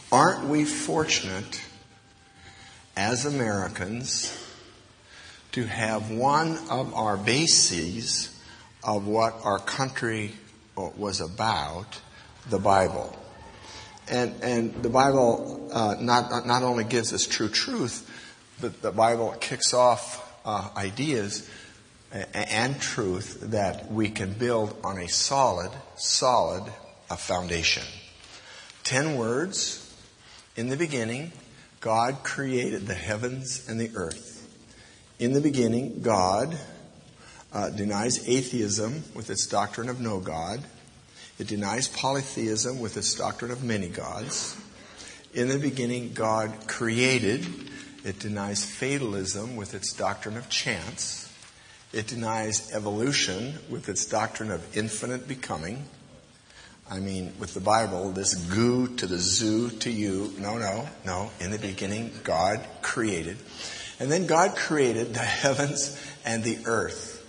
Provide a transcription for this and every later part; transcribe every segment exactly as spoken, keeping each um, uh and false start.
Aren't we fortunate as Americans to have one of our bases of what our country was about, the Bible? And and the Bible uh, not not only gives us true truth, but the Bible kicks off uh, ideas and truth that we can build on a solid, solid uh, foundation. Ten words. In the beginning, God created the heavens and the earth. In the beginning, God uh, denies atheism with its doctrine of no God. It denies polytheism with its doctrine of many gods. In the beginning, God created. It denies fatalism with its doctrine of chance. It denies evolution with its doctrine of infinite becoming. I mean, with the Bible, this goo to the zoo to you. No, no, no. In the beginning, God created. And then God created the heavens and the earth.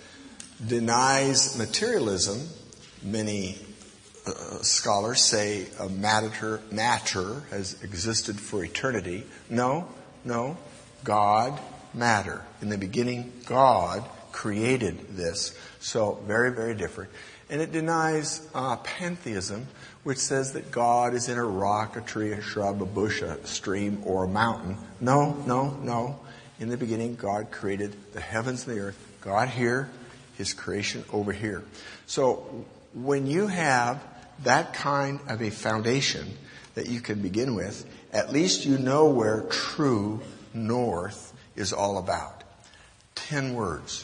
Denies materialism. Many uh, scholars say uh, matter, matter has existed for eternity. No, no. God, matter. In the beginning, God created this. So, very, very different. And it denies uh, pantheism, which says that God is in a rock, a tree, a shrub, a bush, a stream, or a mountain. No, no, no. In the beginning, God created the heavens and the earth. God here, His creation over here. So when you have that kind of a foundation that you can begin with, at least you know where true north is all about. Ten words.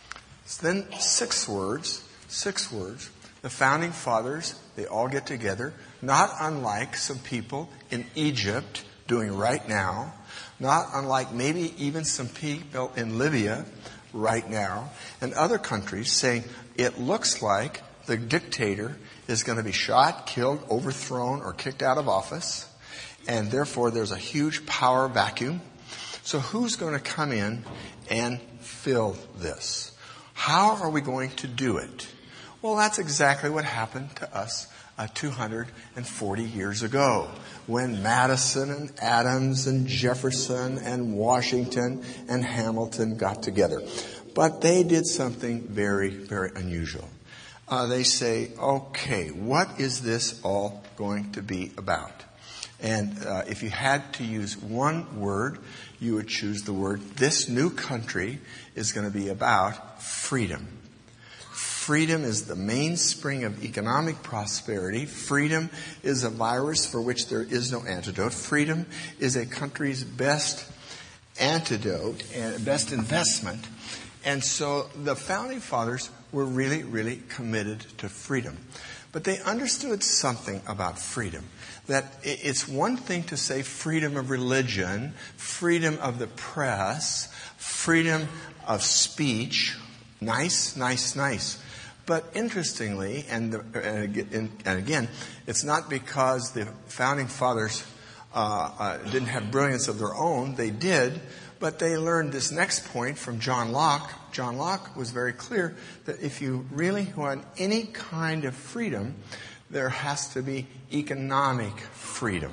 Then six words. Six words. The founding fathers, they all get together, not unlike some people in Egypt doing right now, not unlike maybe even some people in Libya right now, and other countries saying it looks like the dictator is going to be shot, killed, overthrown, or kicked out of office, and therefore there's a huge power vacuum. So who's going to come in and fill this? How are we going to do it? Well, that's exactly what happened to us uh, two hundred forty years ago when Madison and Adams and Jefferson and Washington and Hamilton got together. But they did something very, very unusual. Uh, they say, okay, what is this all going to be about? And uh, if you had to use one word, you would choose the word, this new country is going to be about freedom. Freedom is the mainspring of economic prosperity. Freedom is a virus for which there is no antidote. Freedom is a country's best antidote and best investment. And so the founding fathers were really, really committed to freedom. But they understood something about freedom. That it's one thing to say freedom of religion, freedom of the press, freedom of speech. Nice, nice, nice. But interestingly, and, the, and again, it's not because the founding fathers uh, uh, didn't have brilliance of their own. They did, but they learned this next point from John Locke. John Locke was very clear that if you really want any kind of freedom, there has to be economic freedom.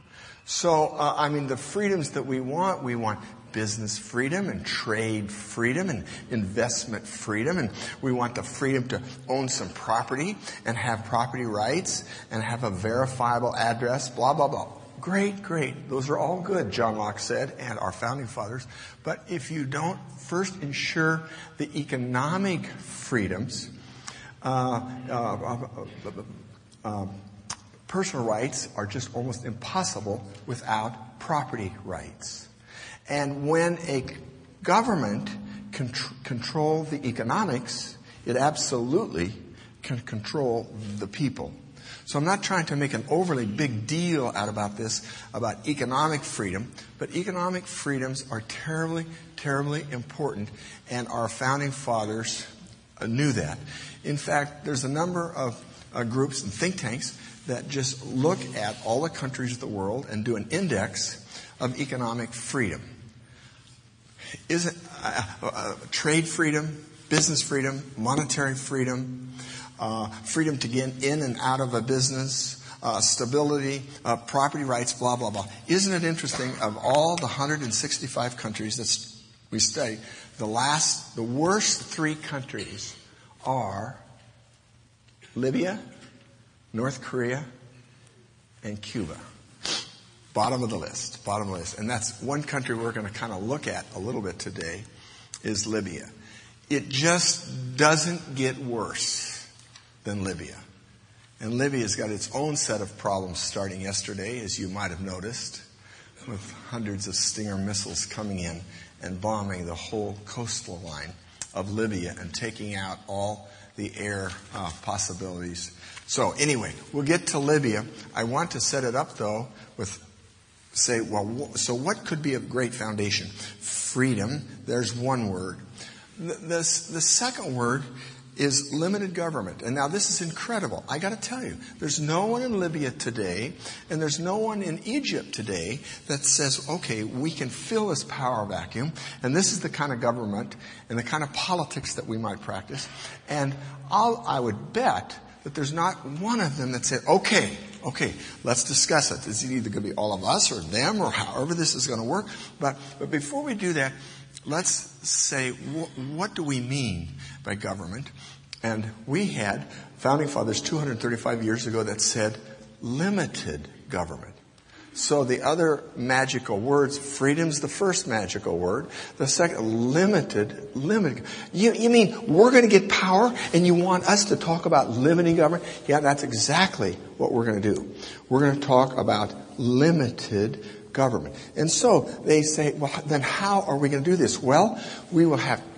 So, uh, I mean, the freedoms that we want, we want business freedom and trade freedom and investment freedom. And we want the freedom to own some property and have property rights and have a verifiable address, blah, blah, blah. Great, great. Those are all good, John Locke said, and our founding fathers. But if you don't first ensure the economic freedoms, uh, uh, uh, uh, personal rights are just almost impossible without property rights. And when a government can tr- control the economics, it absolutely can control the people. So I'm not trying to make an overly big deal out about this, about economic freedom, but economic freedoms are terribly, terribly important, and our founding fathers uh, knew that. In fact, there's a number of uh, groups and think tanks that just look at all the countries of the world and do an index of economic freedom. Is it uh, uh, trade freedom, business freedom, monetary freedom, uh, freedom to get in and out of a business, uh, stability, uh, property rights, blah, blah, blah. Isn't it interesting, of all the one hundred sixty-five countries that we study, the last, the worst three countries are Libya, North Korea, and Cuba. Bottom of the list, bottom of the list. And that's one country we're going to kind of look at a little bit today, is Libya. It just doesn't get worse than Libya. And Libya's got its own set of problems starting yesterday, as you might have noticed, with hundreds of Stinger missiles coming in and bombing the whole coastal line of Libya and taking out all the air uh, possibilities. So anyway, we'll get to Libya. I want to set it up, though, with say, well, so what could be a great foundation? Freedom, there's one word. The, the, the second word is limited government. And now this is incredible. I got to tell you, there's no one in Libya today, and there's no one in Egypt today that says, okay, we can fill this power vacuum, and this is the kind of government and the kind of politics that we might practice. And I'll, I would bet that there's not one of them that said, okay, okay, let's discuss it. Is it either going to be all of us or them or however this is going to work? But, but before we do that, let's say, wh- what do we mean by government? And we had founding fathers two hundred thirty-five years ago that said limited government. So the other magical words, freedom's the first magical word. The second, limited, limited. You, you mean we're going to get power and you want us to talk about limiting government? Yeah, that's exactly what we're going to do. We're going to talk about limited government. And so they say, well, then how are we going to do this? Well, we will have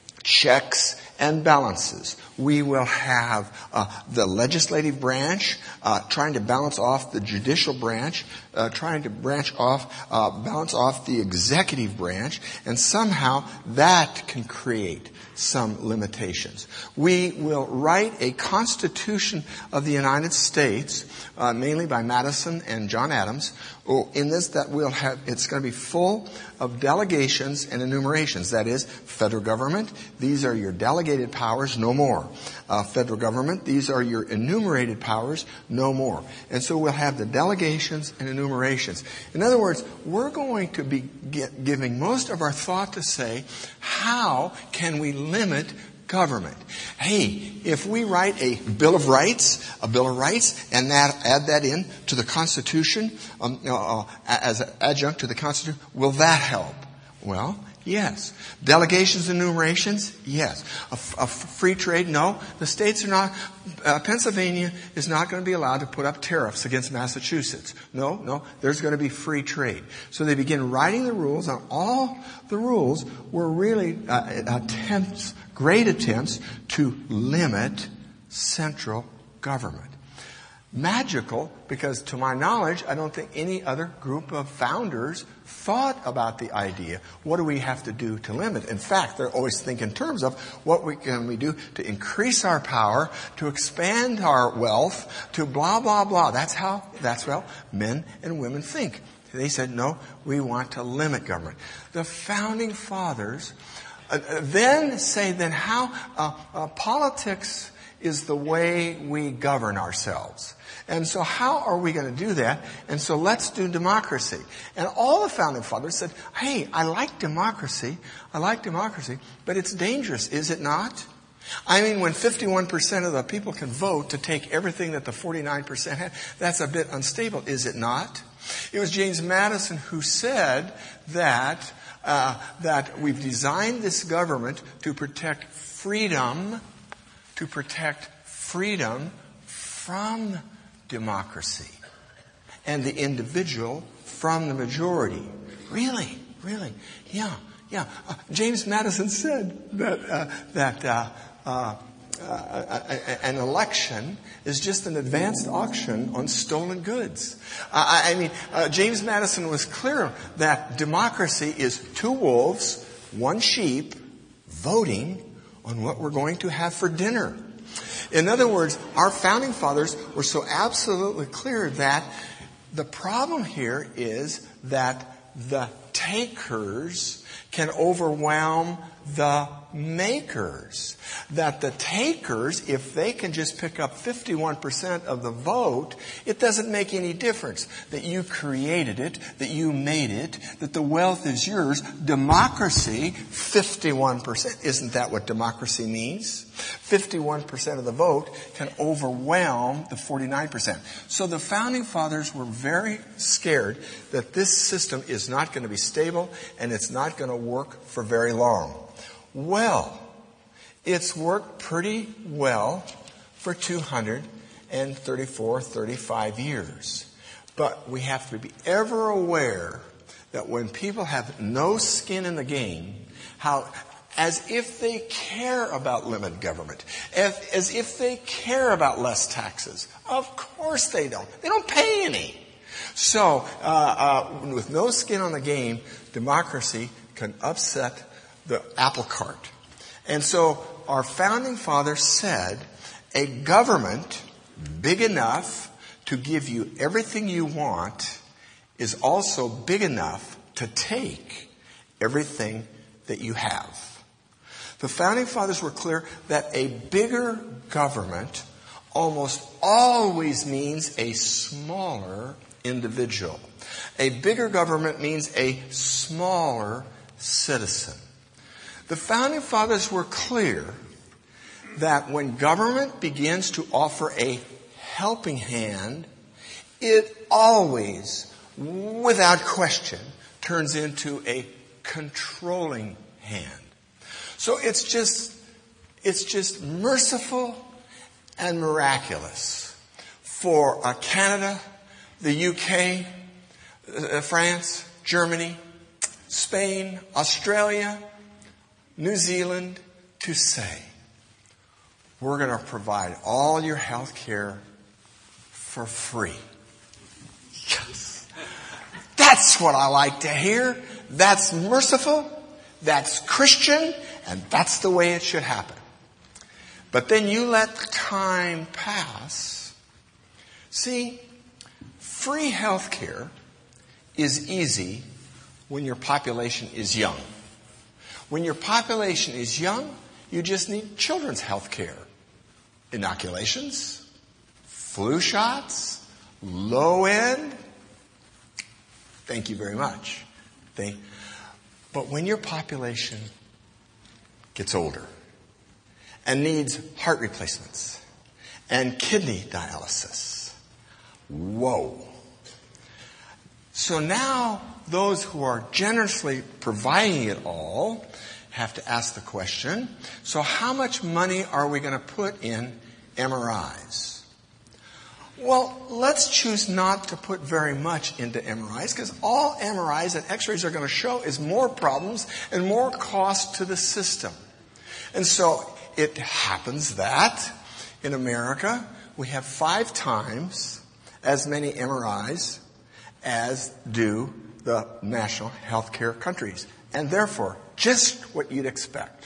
checks and balances. We will have uh, the legislative branch uh, trying to balance off the judicial branch, uh, trying to branch off, uh, balance off the executive branch, and somehow that can create some limitations. We will write a Constitution of the United States, uh, mainly by Madison and John Adams. In this, that we'll have, it's going to be full of delegations and enumerations. That is, federal government, these are your delegated powers, no more. Uh, federal government, these are your enumerated powers, no more. And so we'll have the delegations and enumerations. In other words, we're going to be get, giving most of our thought to say, how can we limit government? Hey, if we write a Bill of Rights, a Bill of Rights, and that, add that in to the Constitution, um, uh, as an adjunct to the Constitution, will that help? Well, yes. Delegations and enumerations? Yes. A, f- a free trade? No. The states are not, uh, Pennsylvania is not going to be allowed to put up tariffs against Massachusetts. No, no. There's going to be free trade. So they begin writing the rules, and all the rules were really uh, attempts, great attempts to limit central government. Magical, because to my knowledge, I don't think any other group of founders thought about the idea, what do we have to do to limit? In fact, they're always thinking in terms of what we can we do to increase our power, to expand our wealth, to blah, blah, blah. That's how, that's how men and women think. They said, no, we want to limit government. The founding fathers uh, then say, then how uh, uh, politics is the way we govern ourselves. And so how are we going to do that? And so let's do democracy. And all the founding fathers said, hey, I like democracy. I like democracy, but it's dangerous, is it not? I mean, when fifty-one percent of the people can vote to take everything that the forty-nine percent had, that's a bit unstable, is it not? It was James Madison who said that, uh, that we've designed this government to protect freedom, to protect freedom from democracy, and the individual from the majority. Really, really, yeah, yeah. Uh, James Madison said that uh, that uh, uh, uh, an election is just an advanced auction on stolen goods. Uh, I, I mean, uh, James Madison was clear that democracy is two wolves, one sheep, voting on what we're going to have for dinner. In other words, our founding fathers were so absolutely clear that the problem here is that the takers can overwhelm the makers. That the takers, if they can just pick up fifty-one percent of the vote, it doesn't make any difference that you created it, that you made it, that the wealth is yours. Democracy, fifty-one percent. Isn't that what democracy means? fifty-one percent of the vote can overwhelm the forty-nine percent. So the Founding Fathers were very scared that this system is not going to be stable and it's not going to work for very long. Well, it's worked pretty well for two hundred thirty-four, thirty-five years. But we have to be ever aware that when people have no skin in the game, how, as if they care about limited government, as, as if they care about less taxes. Of course they don't. They don't pay any. So, uh, uh, with no skin on the game, democracy can upset the apple cart. And so our Founding Fathers said a government big enough to give you everything you want is also big enough to take everything that you have. The Founding Fathers were clear that a bigger government almost always means a smaller individual. A bigger government means a smaller citizen. The Founding Fathers were clear that when government begins to offer a helping hand, it always, without question, turns into a controlling hand. So it's just, it's just merciful and miraculous for uh, Canada, the U K, uh, France, Germany, Spain, Australia, New Zealand to say, we're going to provide all your health care for free. Yes. That's what I like to hear. That's merciful. That's Christian. And that's the way it should happen. But then you let time pass. See, free health care is easy when your population is young. When your population is young, you just need children's health care. Inoculations, flu shots, low end. Thank you very much. They, but when your population gets older and needs heart replacements and kidney dialysis, whoa. So now those who are generously providing it all have to ask the question, so how much money are we going to put in M R Is? Well, let's choose not to put very much into M R Is because all M R Is and X-rays are going to show is more problems and more cost to the system. And so it happens that in America we have five times as many M R Is as do the national healthcare countries. And therefore, just what you'd expect.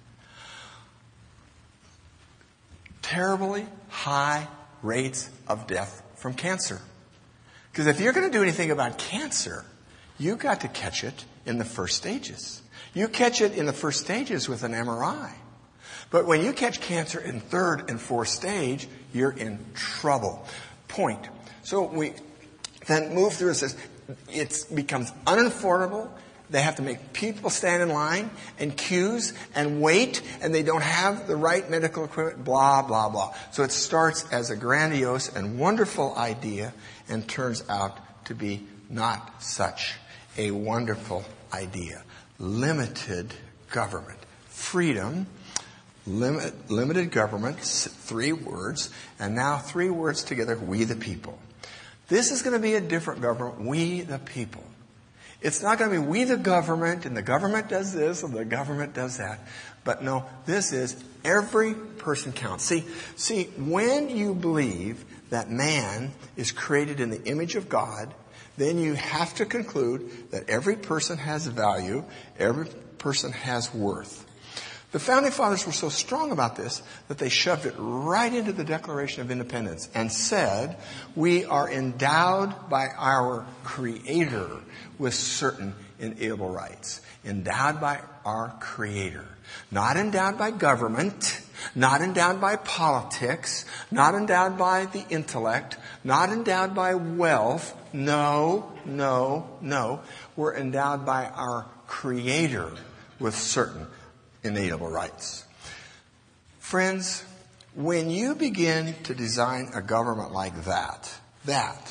Terribly high rates of death from cancer. Because if you're going to do anything about cancer, you've got to catch it in the first stages. You catch it in the first stages with an M R I. But when you catch cancer in third and fourth stage, you're in trouble. Point. So we then move through this. It becomes unaffordable. They have to make people stand in line and queues and wait, and they don't have the right medical equipment, blah, blah, blah. So it starts as a grandiose and wonderful idea and turns out to be not such a wonderful idea. Limited government. Freedom, limit, limited government, three words, and now three words together, we the people. This is going to be a different government, we the people. It's not going to be we the government and the government does this and the government does that. But no, this is every person counts. See, see, when you believe that man is created in the image of God, then you have to conclude that every person has value, every person has worth. The Founding Fathers were so strong about this that they shoved it right into the Declaration of Independence and said, we are endowed by our Creator with certain inalienable rights. Endowed by our Creator. Not endowed by government, not endowed by politics, not endowed by the intellect, not endowed by wealth. No, no, no. We're endowed by our Creator with certain inalienable rights. Friends, when you begin to design a government like that, that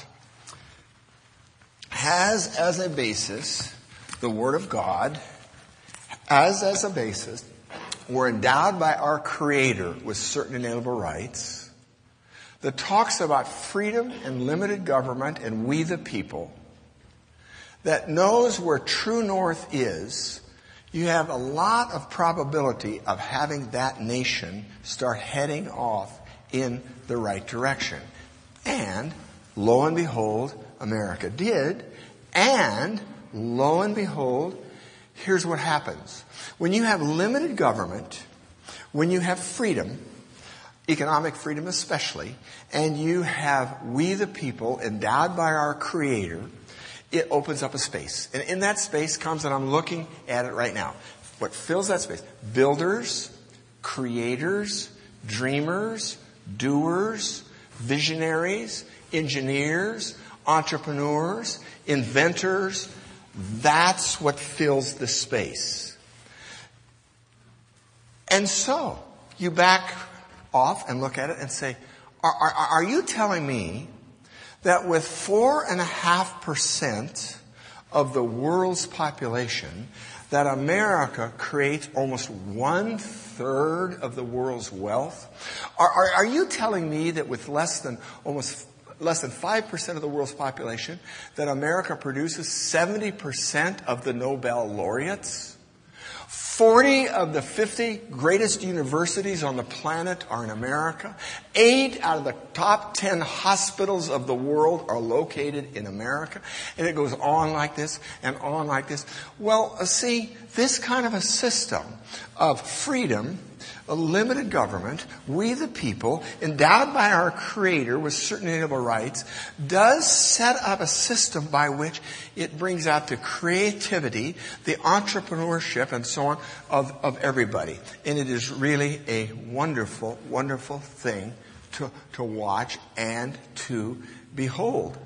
has as a basis the Word of God, as as a basis, we're endowed by our Creator with certain inalienable rights, that talks about freedom and limited government and we the people, that knows where true north is, you have a lot of probability of having that nation start heading off in the right direction. And, lo and behold, America did. And, lo and behold, here's what happens. When you have limited government, when you have freedom, economic freedom especially, and you have we the people endowed by our Creator, it opens up a space. And in that space comes, and I'm looking at it right now, what fills that space? Builders, creators, dreamers, doers, visionaries, engineers, entrepreneurs, inventors. That's what fills the space. And so, you back off and look at it and say, are, are, are you telling me that with four and a half percent of the world's population, that America creates almost one third of the world's wealth? Are, are, are you telling me that with less than almost less than five percent of the world's population, that America produces seventy percent of the Nobel laureates? forty of the fifty greatest universities on the planet are in America. Eight out of the top ten hospitals of the world are located in America. And it goes on like this and on like this. Well, see, this kind of a system of freedom, a limited government, we the people, endowed by our Creator with certain inalienable rights, does set up a system by which it brings out the creativity, the entrepreneurship, and so on of, of everybody. And it is really a wonderful, wonderful thing to, to watch and to behold.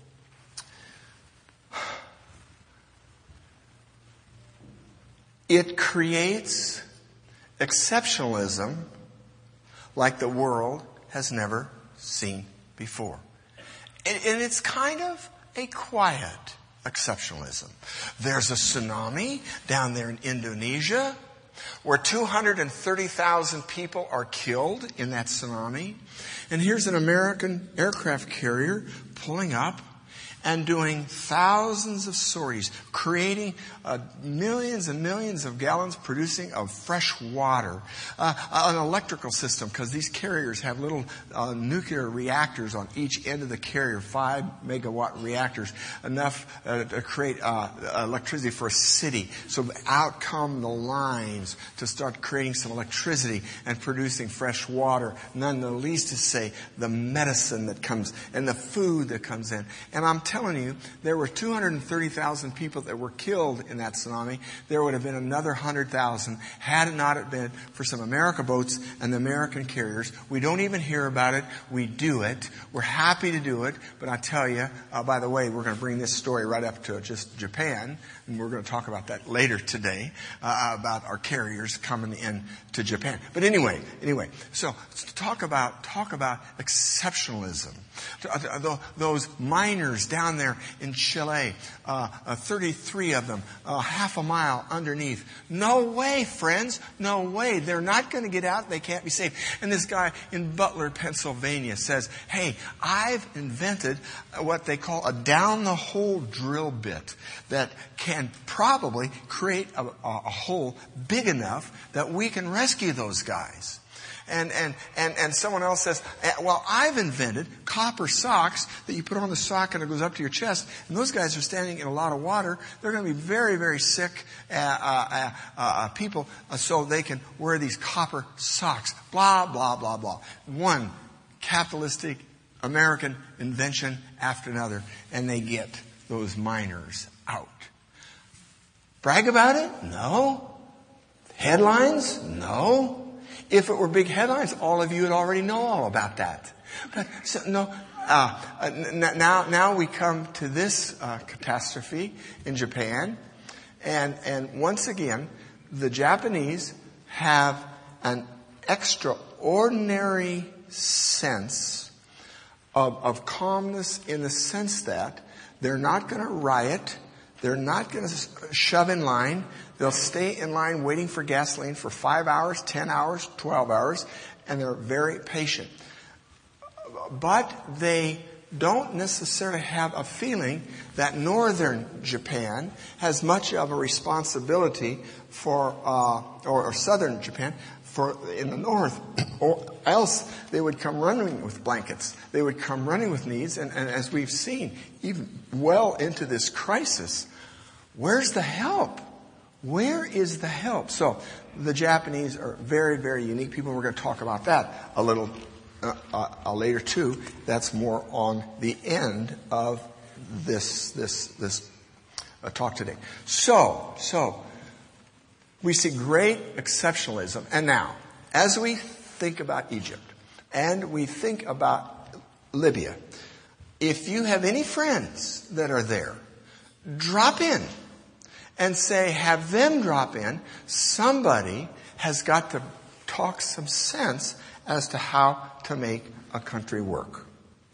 It creates exceptionalism like the world has never seen before. And, and it's kind of a quiet exceptionalism. There's a tsunami down there in Indonesia where two hundred thirty thousand people are killed in that tsunami. And here's an American aircraft carrier pulling up and doing thousands of sorties, creating uh, millions and millions of gallons producing of fresh water, uh, an electrical system, because these carriers have little uh, nuclear reactors on each end of the carrier, five megawatt reactors, enough uh, to create uh, electricity for a city. So out come the lines to start creating some electricity and producing fresh water, none the least to say the medicine that comes and the food that comes in. And I'm telling you, there were two hundred thirty thousand people that were killed in that tsunami. There would have been another one hundred thousand had it not been for some American boats and the American carriers. We don't even hear about it. We do it. We're happy to do it. But I tell you, uh, by the way, we're going to bring this story right up to just Japan. And we're going to talk about that later today, uh, about our carriers coming in to Japan. But anyway, anyway, so talk about, talk about exceptionalism. Those miners down there in Chile, uh, uh, thirty-three of them, uh, half a mile underneath. No way, friends. No way. They're not going to get out. They can't be saved. And this guy in Butler, Pennsylvania says, hey, I've invented what they call a down-the-hole drill bit that can probably create a, a hole big enough that we can rescue those guys. And, and, and, and someone else says, well, I've invented copper socks that you put on the sock and it goes up to your chest. And those guys are standing in a lot of water. They're going to be very, very sick uh, uh, uh, people, uh, so they can wear these copper socks. Blah, blah, blah, blah. One capitalistic American invention after another. And they get those miners out. Brag about it? No. Headlines? No. If it were big headlines, all of you would already know all about that. But so, no. Uh, n- now, now we come to this uh, catastrophe in Japan, and and once again, the Japanese have an extraordinary sense of, of calmness in the sense that they're not going to riot, they're not going to shove in line. They'll stay in line waiting for gasoline for five hours, ten hours, twelve hours, and they're very patient. But they don't necessarily have a feeling that northern Japan has much of a responsibility for, uh, or, or southern Japan for in the north, or else they would come running with blankets. They would come running with needs, and, and as we've seen, even well into this crisis, where's the help? Where is the help? So the Japanese are very, very unique people. We're going to talk about that a little uh, uh, later too. That's more on the end of this this this uh, talk today. So so we see great exceptionalism. And now, as we think about Egypt and we think about Libya, if you have any friends that are there, drop in. And say, have them drop in. Somebody has got to talk some sense as to how to make a country work.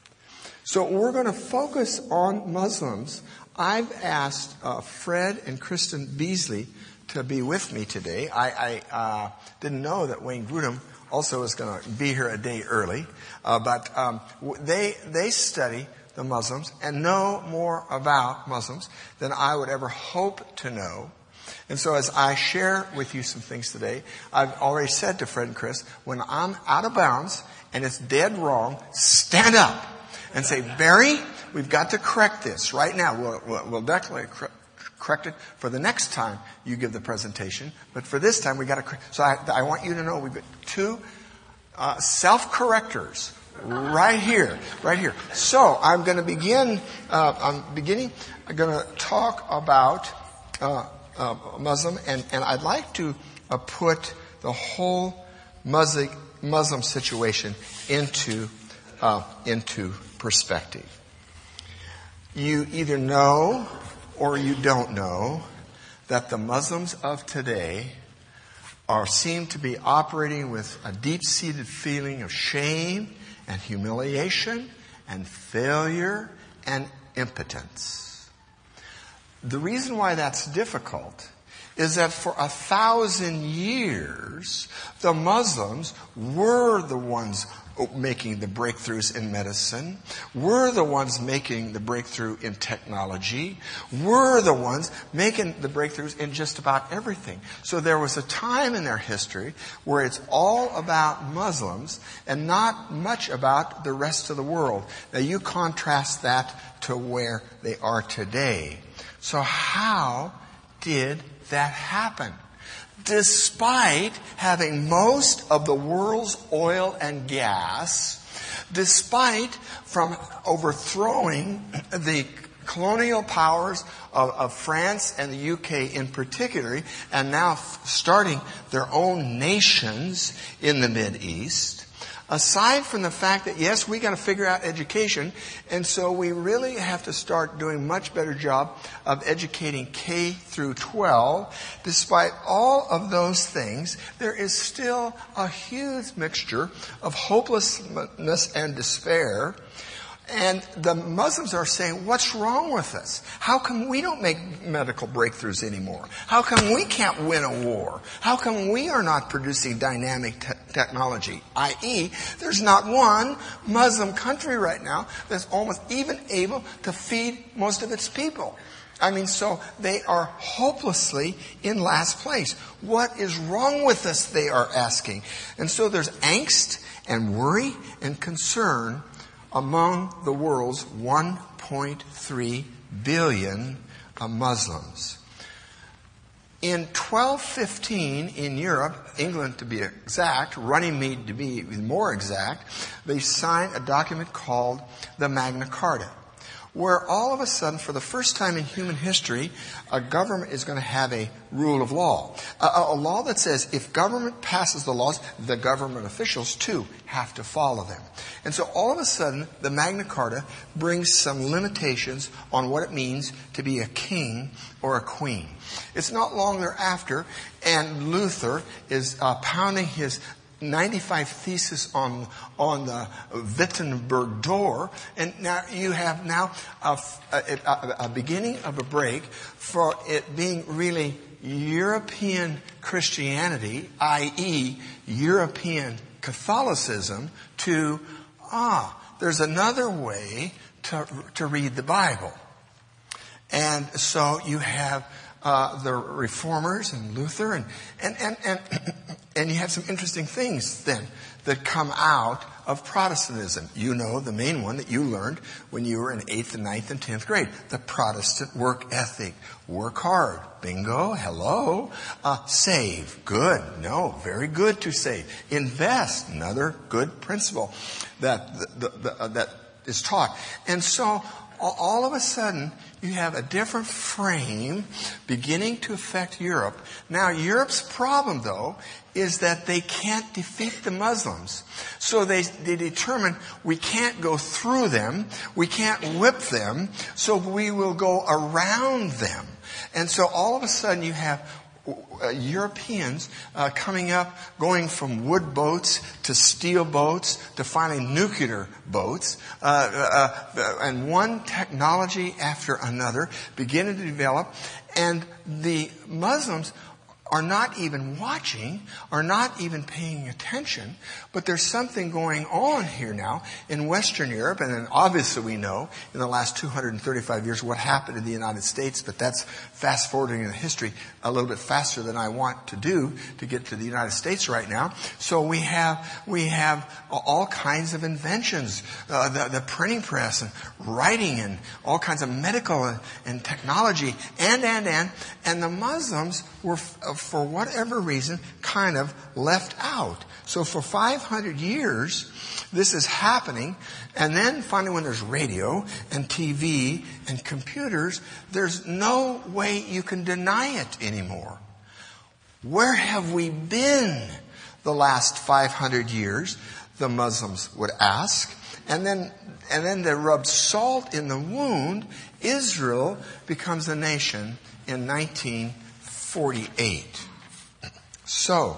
So we're going to focus on Muslims. I've asked uh, Fred and Kristen Beasley to be with me today. I, I uh, didn't know that Wayne Grudem also was going to be here a day early. Uh, but um, they they study the Muslims and know more about Muslims than I would ever hope to know. And so as I share with you some things today, I've already said to Fred and Chris, when I'm out of bounds and it's dead wrong, stand up and say, Barry, we've got to correct this right now. We'll, we'll, we'll definitely correct it for the next time you give the presentation. But for this time, we got to correct. So I, I want you to know we've got two uh, self-correctors right here, right here. So I'm going to begin. Uh, I'm beginning. I'm going to talk about uh, uh, Muslim, and, and I'd like to uh, put the whole Muslim Muslim situation into uh, into perspective. You either know or you don't know that the Muslims of today are seem to be operating with a deep-seated feeling of shame and humiliation and failure and impotence. The reason why that's difficult is that for a thousand years, the Muslims were the ones making the breakthroughs in medicine, were the ones making the breakthrough in technology, were the ones making the breakthroughs in just about everything. So there was a time in their history where it's all about Muslims and not much about the rest of the world. Now you contrast that to where they are today. So how did that happen? Despite having most of the world's oil and gas, despite from overthrowing the colonial powers of, of France and the U K in particular, and now f- starting their own nations in the Mideast, aside from the fact that, yes, we got to figure out education, and so we really have to start doing a much better job of educating K through twelve. Despite all of those things, there is still a huge mixture of hopelessness and despair. And the Muslims are saying, what's wrong with us? How come we don't make medical breakthroughs anymore? How come we can't win a war? How come we are not producing dynamic te- technology, that is, there's not one Muslim country right now that's almost even able to feed most of its people. I mean, so they are hopelessly in last place. What is wrong with us, they are asking. And so there's angst and worry and concern among the world's one point three billion Muslims. In twelve fifteen in Europe, England to be exact, Runnymede to be more exact, they signed a document called the Magna Carta, where all of a sudden, for the first time in human history, a government is going to have a rule of law. A, a, a law that says if government passes the laws, the government officials too have to follow them. And so all of a sudden, the Magna Carta brings some limitations on what it means to be a king or a queen. It's not long thereafter, and Luther is uh, pounding his ninety-five thesis on on the Wittenberg door, and now you have now a, a, a beginning of a break for it being really European Christianity, that is, European Catholicism, to ah, there's another way to to read the Bible, and so you have uh, the Reformers and Luther, and and and and. And you have some interesting things then that come out of Protestantism. You know the main one that you learned when you were in eighth and ninth and tenth grade. The Protestant work ethic. Work hard. Bingo. Hello. Uh, save. Good. No. Very good to save. Invest. Another good principle that, the, the, uh, that is taught. And so all of a sudden, you have a different frame beginning to affect Europe. Now, Europe's problem, though, is that they can't defeat the Muslims. So they, they determine we can't go through them, we can't whip them, so we will go around them. And so all of a sudden you have Uh, Europeans uh, coming up, going from wood boats to steel boats to finally nuclear boats, uh, uh, and one technology after another beginning to develop, and the Muslims are not even watching, are not even paying attention, but there's something going on here now in Western Europe, and then obviously we know in the last two hundred thirty-five years what happened in the United States, but that's fast forwarding in the history a little bit faster than I want to do to get to the United States right now. So we have, we have all kinds of inventions, uh, the, the printing press and writing and all kinds of medical and, and technology, and, and, and, and the Muslims were, for whatever reason, kind of left out. So for five hundred years, this is happening. And then finally when there's radio and T V and computers, there's no way you can deny it anymore. Where have we been the last five hundred years? The Muslims would ask. And then, and then they rub salt in the wound. Israel becomes a nation in nineteen forty-eight. So,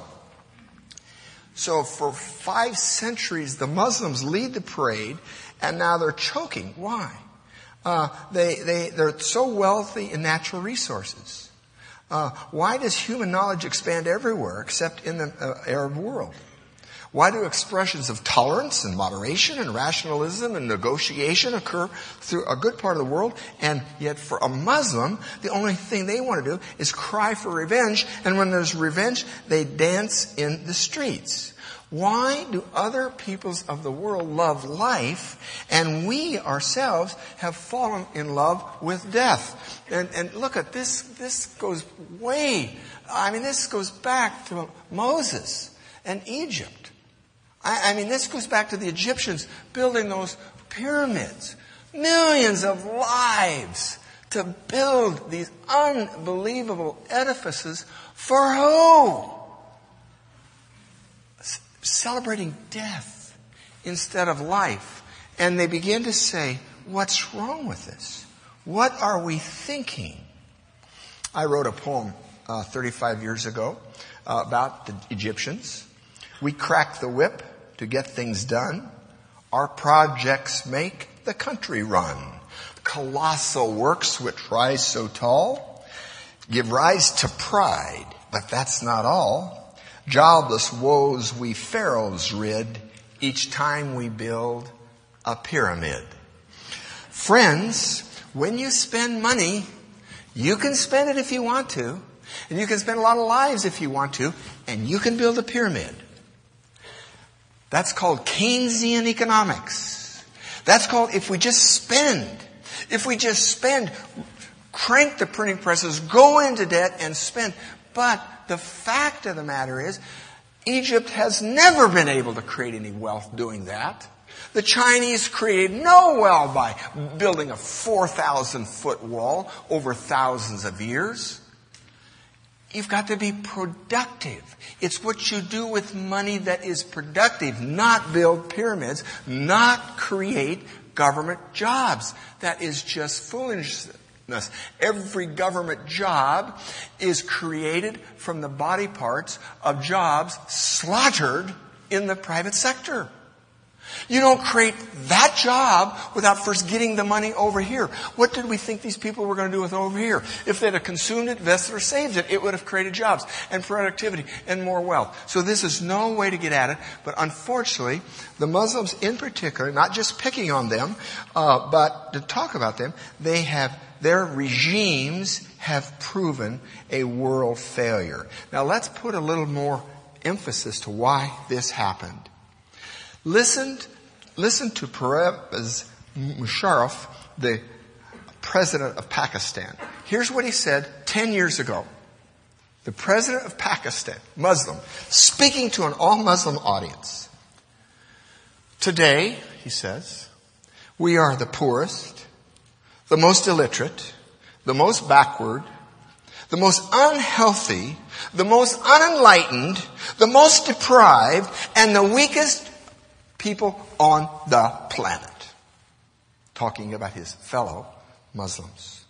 so for five centuries, the Muslims lead the parade, and now they're choking. Why? Uh, they, they, they're so wealthy in natural resources. Uh, why does human knowledge expand everywhere except in the uh, Arab world? Why do expressions of tolerance and moderation and rationalism and negotiation occur through a good part of the world? And yet for a Muslim, the only thing they want to do is cry for revenge. And when there's revenge, they dance in the streets. Why do other peoples of the world love life and we ourselves have fallen in love with death? And, and look at this, this goes way, I mean, this goes back to Moses and Egypt. I mean, this goes back to the Egyptians building those pyramids. Millions of lives to build these unbelievable edifices for who? C- celebrating death instead of life. And they begin to say, what's wrong with this? What are we thinking? I wrote a poem uh, thirty-five years ago uh, about the Egyptians. We crack the whip to get things done. Our projects make the country run. Colossal works which rise so tall give rise to pride, but that's not all. Jobless woes we pharaohs rid each time we build a pyramid. Friends, when you spend money, you can spend it if you want to, and you can spend a lot of lives if you want to, and you can build a pyramid. That's called Keynesian economics. That's called if we just spend, if we just spend, crank the printing presses, go into debt and spend. But the fact of the matter is, Egypt has never been able to create any wealth doing that. The Chinese created no wealth by building a four thousand foot wall over thousands of years. You've got to be productive. It's what you do with money that is productive, not build pyramids, not create government jobs. That is just foolishness. Every government job is created from the body parts of jobs slaughtered in the private sector. You don't create that job without first getting the money over here. What did we think these people were going to do with over here? If they'd have consumed it, invested, or saved it, it would have created jobs and productivity and more wealth. So this is no way to get at it. But unfortunately, the Muslims in particular, not just picking on them, uh, but to talk about them, they have their regimes have proven a world failure. Now let's put a little more emphasis to why this happened. Listen, listen to Pervez Musharraf, the president of Pakistan. Here's what he said ten years ago. The president of Pakistan, Muslim, speaking to an all-Muslim audience. Today, he says, we are the poorest, the most illiterate, the most backward, the most unhealthy, the most unenlightened, the most deprived, and the weakest people on the planet. Talking about his fellow Muslims.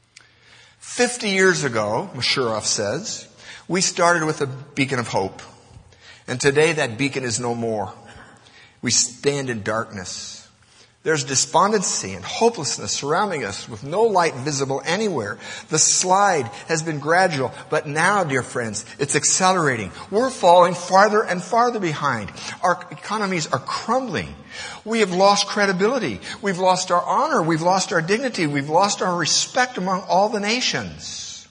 Fifty years ago, Musharraf says, we started with a beacon of hope. And today that beacon is no more. We stand in darkness. There's despondency and hopelessness surrounding us with no light visible anywhere. The slide has been gradual, but now, dear friends, it's accelerating. We're falling farther and farther behind. Our economies are crumbling. We have lost credibility. We've lost our honor. We've lost our dignity. We've lost our respect among all the nations.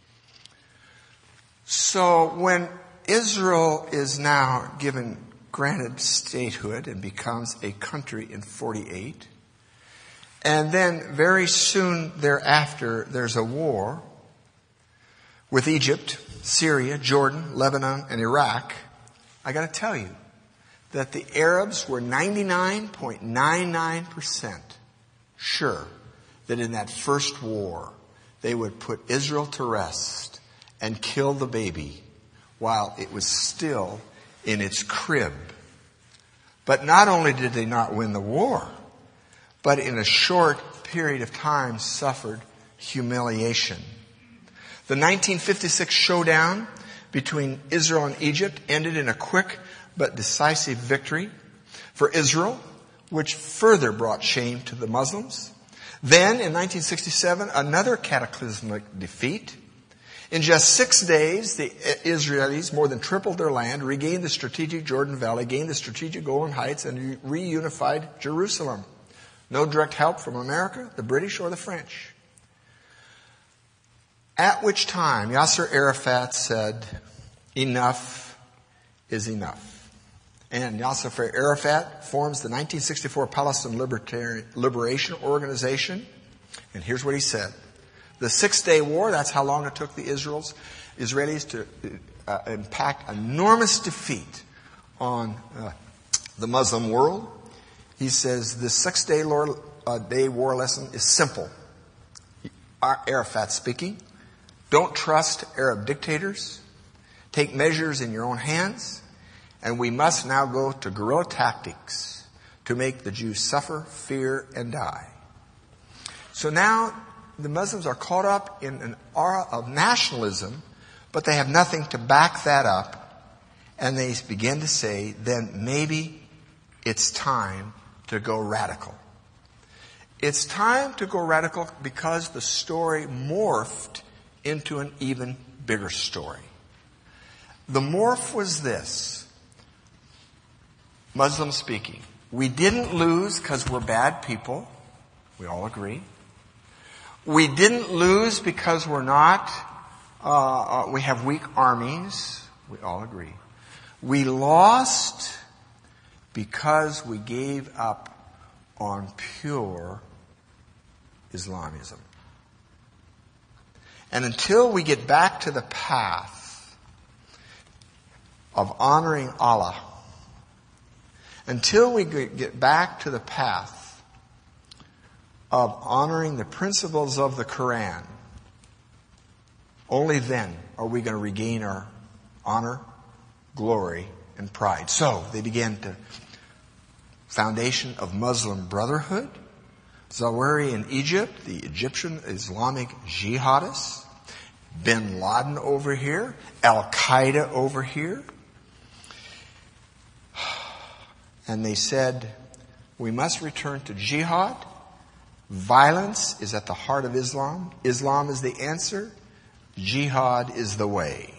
So when Israel is now given granted statehood and becomes a country in forty-eight. And then very soon thereafter, there's a war with Egypt, Syria, Jordan, Lebanon, and Iraq. I got to tell you that the Arabs were ninety-nine point nine nine percent sure that in that first war, they would put Israel to rest and kill the baby while it was still in its crib. But not only did they not win the war, but in a short period of time suffered humiliation. The nineteen fifty-six showdown between Israel and Egypt ended in a quick but decisive victory for Israel, which further brought shame to the Muslims. Then in nineteen sixty-seven, another cataclysmic defeat. In just six days, the Israelis more than tripled their land, regained the strategic Jordan Valley, gained the strategic Golan Heights, and reunified Jerusalem. No direct help from America, the British, or the French. At which time, Yasser Arafat said, enough is enough. And Yasser Arafat forms the nineteen sixty-four Palestine Liberation Organization. And here's what he said. The Six-Day War, that's how long it took the Israels, Israelis to uh, impact enormous defeat on uh, the Muslim world. He says the Six-Day War, uh, day war lesson is simple. Arafat speaking. Don't trust Arab dictators. Take measures in your own hands. And we must now go to guerrilla tactics to make the Jews suffer, fear, and die. So now the Muslims are caught up in an aura of nationalism, but they have nothing to back that up. And they begin to say, then maybe it's time to go radical. It's time to go radical because the story morphed into an even bigger story. The morph was this. Muslim speaking. We didn't lose because we're bad people. We all agree. We didn't lose because we're not, uh, uh, we have weak armies. We all agree. We lost because we gave up on pure Islamism. And until we get back to the path of honoring Allah, until we get back to the path of honoring the principles of the Quran, only then are we going to regain our honor, glory, and pride. So they began to foundation of Muslim Brotherhood, Zawahiri in Egypt, the Egyptian Islamic jihadists, Bin Laden over here, Al-Qaeda over here. And they said, we must return to jihad. Violence is at the heart of Islam. Islam is the answer. Jihad is the way.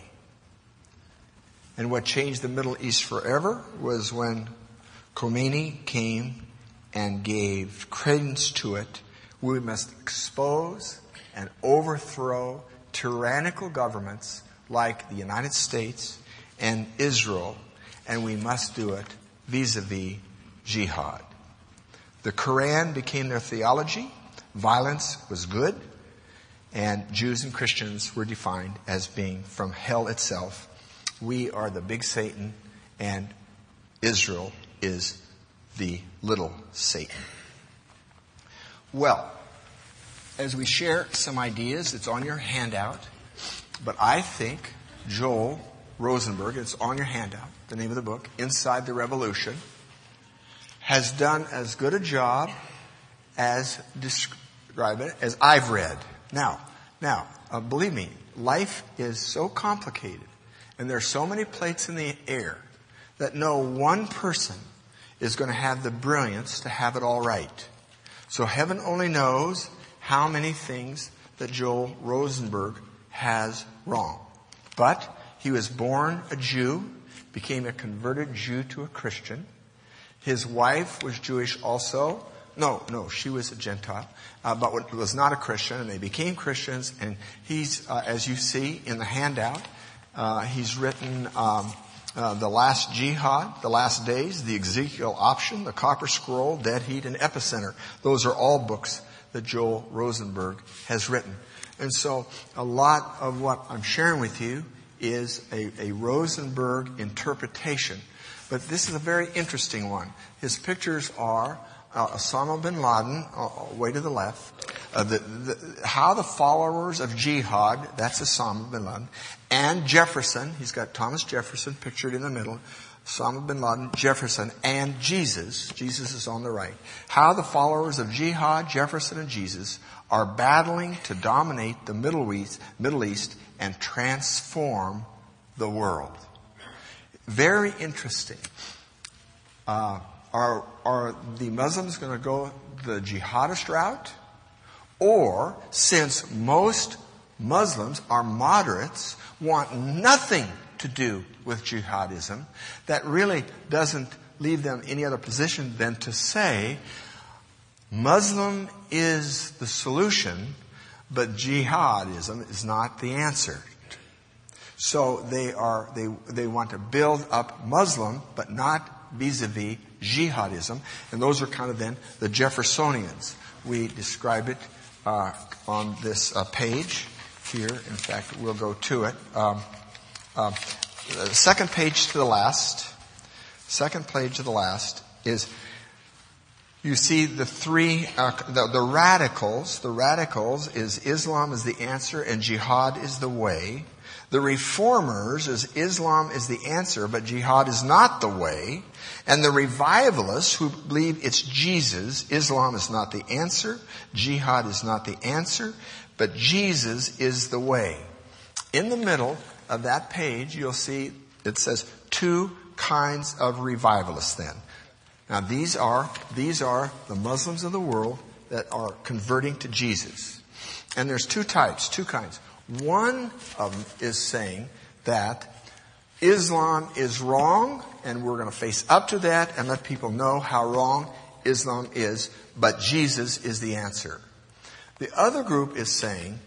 And what changed the Middle East forever was when Khomeini came and gave credence to it. We must expose and overthrow tyrannical governments like the United States and Israel, and we must do it vis-a-vis jihad. The Quran became their theology. Violence was good, and Jews and Christians were defined as being from hell itself. We are the big Satan, and Israel is the little Satan. Well, as we share some ideas, it's on your handout, but I think Joel Rosenberg, it's on your handout, the name of the book, Inside the Revolution, has done as good a job as describe it as I've read. Now, now, uh, believe me, life is so complicated, and there are so many plates in the air that no one person is going to have the brilliance to have it all right. So heaven only knows how many things that Joel Rosenberg has wrong. But he was born a Jew, became a converted Jew to a Christian. His wife was Jewish also. No, no, she was a Gentile, uh, but was not a Christian, and they became Christians. And he's, uh, as you see in the handout, uh, he's written um, uh, The Last Jihad, The Last Days, The Ezekiel Option, The Copper Scroll, Dead Heat, and Epicenter. Those are all books that Joel Rosenberg has written. And so a lot of what I'm sharing with you is a, a Rosenberg interpretation. But this is a very interesting one. His pictures are uh, Osama bin Laden, uh, way to the left, uh, the, the, how the followers of jihad, that's Osama bin Laden, and Jefferson, he's got Thomas Jefferson pictured in the middle, Osama bin Laden, Jefferson, and Jesus. Jesus is on the right. How the followers of jihad, Jefferson, and Jesus are battling to dominate the Middle East, Middle East and transform the world. Very interesting. Uh, are, are the Muslims going to go the jihadist route? Or, since most Muslims are moderates, want nothing to do with jihadism, that really doesn't leave them any other position than to say, Muslim is the solution, but jihadism is not the answer. So they are, they, they want to build up Muslim, but not vis-a-vis jihadism. And those are kind of then the Jeffersonians. We describe it, uh, on this uh, page here. In fact, we'll go to it. Um, um, the second page to the last, second page to the last is, you see the three, uh, the, the radicals, the radicals is Islam is the answer and jihad is the way. The reformers is Islam is the answer, but jihad is not the way. And the revivalists who believe it's Jesus, Islam is not the answer, jihad is not the answer, but Jesus is the way. In the middle of that page, you'll see it says two kinds of revivalists then. Now these are, these are the Muslims of the world that are converting to Jesus. And there's two types, two kinds. One of them is saying that Islam is wrong, and we're going to face up to that and let people know how wrong Islam is, but Jesus is the answer. The other group is saying,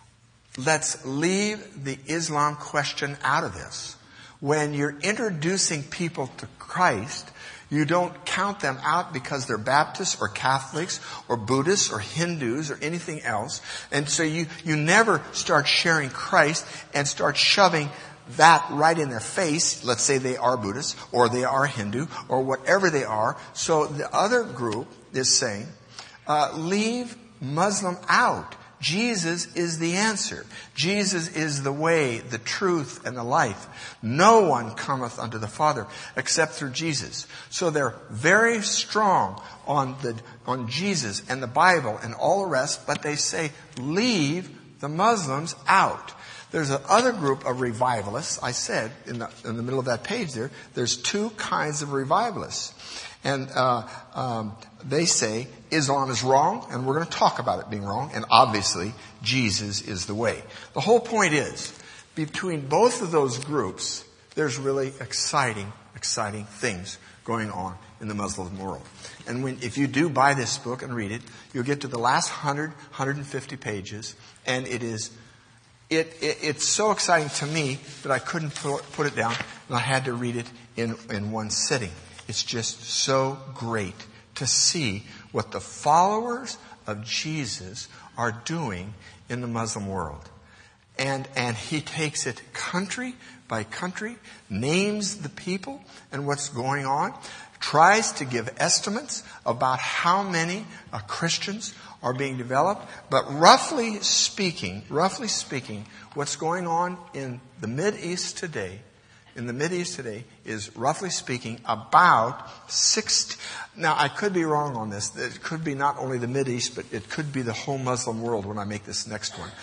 let's leave the Islam question out of this. When you're introducing people to Christ, you don't count them out because they're Baptists or Catholics or Buddhists or Hindus or anything else. And so you, you never start sharing Christ and start shoving that right in their face. Let's say they are Buddhist or they are Hindu or whatever they are. So the other group is saying, uh, leave Muslim out. Jesus is the answer. Jesus is the way, the truth, and the life. No one cometh unto the Father except through Jesus. So they're very strong on the on Jesus and the Bible and all the rest, but they say, leave the Muslims out. There's another group of revivalists. I said in the, in the middle of that page there, there's two kinds of revivalists. And uh, um, they say Islam is wrong, and we're going to talk about it being wrong, and obviously Jesus is the way. The whole point is, between both of those groups, there's really exciting, exciting things going on in the Muslim world. And when, if you do buy this book and read it, you'll get to the last one hundred, one hundred fifty pages, and it is It, it, it's so exciting to me that I couldn't put, put it down, and I had to read it in, in one sitting. It's just so great to see what the followers of Jesus are doing in the Muslim world. And, and he takes it country by country, names the people and what's going on, tries to give estimates about how many uh, Christians are being developed. But roughly speaking, roughly speaking, what's going on in the Mideast today, in the Mideast today is roughly speaking about six. Now I could be wrong on this. It could be not only the Mideast, but it could be the whole Muslim world when I make this next one.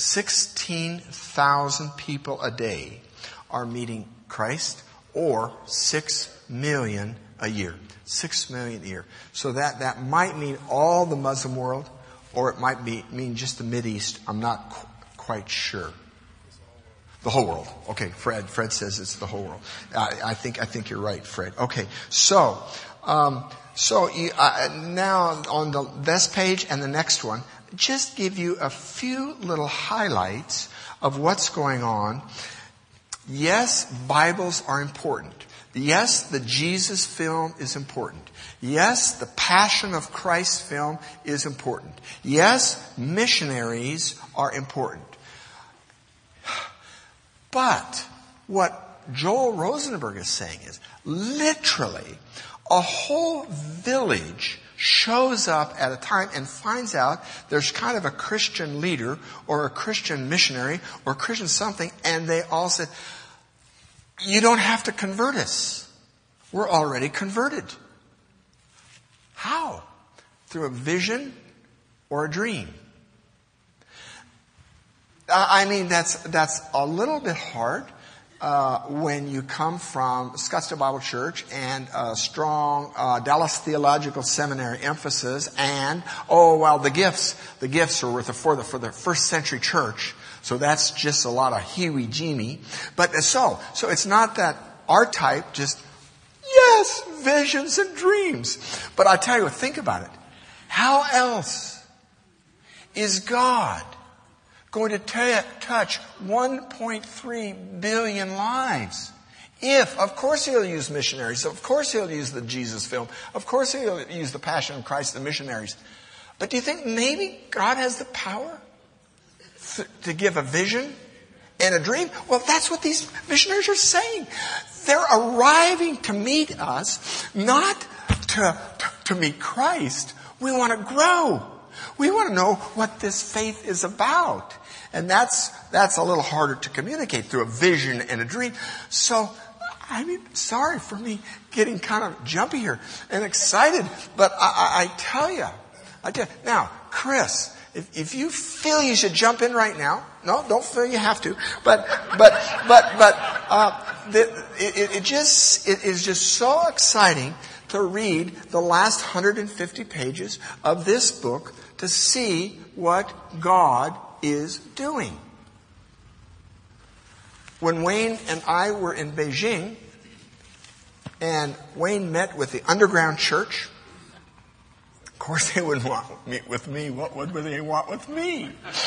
Sixteen thousand people a day are meeting Christ, or six million a year. Six million a year. So that, that might mean all the Muslim world, or it might be, mean just the Mideast. I'm not qu- quite sure. The whole world. Okay, Fred. Fred says it's the whole world. I, I think I think you're right, Fred. Okay, so um, so you, uh, now on the this page and the next one, just give you a few little highlights of what's going on. Yes, Bibles are important. Yes, the Jesus film is important. Yes, the Passion of Christ film is important. Yes, missionaries are important. But what Joel Rosenberg is saying is, literally, a whole village shows up at a time and finds out there's kind of a Christian leader or a Christian missionary or Christian something, and they all said, you don't have to convert us. We're already converted. How? Through a vision or a dream. I mean, that's that's a little bit hard uh, when you come from Scottsdale Bible Church and a strong uh, Dallas Theological Seminary emphasis, and oh well, the gifts the gifts are with the, for the for the first century church. So that's just a lot of heebie-jeebie. But so so it's not that our type just yes visions and dreams. But I tell you what, think about it. How else is God going to t- touch one point three billion lives? If, of course he'll use missionaries. Of course he'll use the Jesus film. Of course he'll use the Passion of Christ and missionaries. But do you think maybe God has the power th- to give a vision and a dream? Well, that's what these missionaries are saying. They're arriving to meet us, not to, to, to meet Christ. We want to grow. We want to know what this faith is about. And that's, that's a little harder to communicate through a vision and a dream. So, I mean, sorry for me getting kind of jumpy here and excited, but I, I, I tell you, I tell you. Now, Chris, if, if you feel you should jump in right now, no, don't feel you have to, but, but, but, but, uh, the, it, it just, it is just so exciting to read the last one hundred fifty pages of this book to see what God is doing. When Wayne and I were in Beijing, and Wayne met with the underground church, of course they wouldn't want to meet with me. What would they want with me?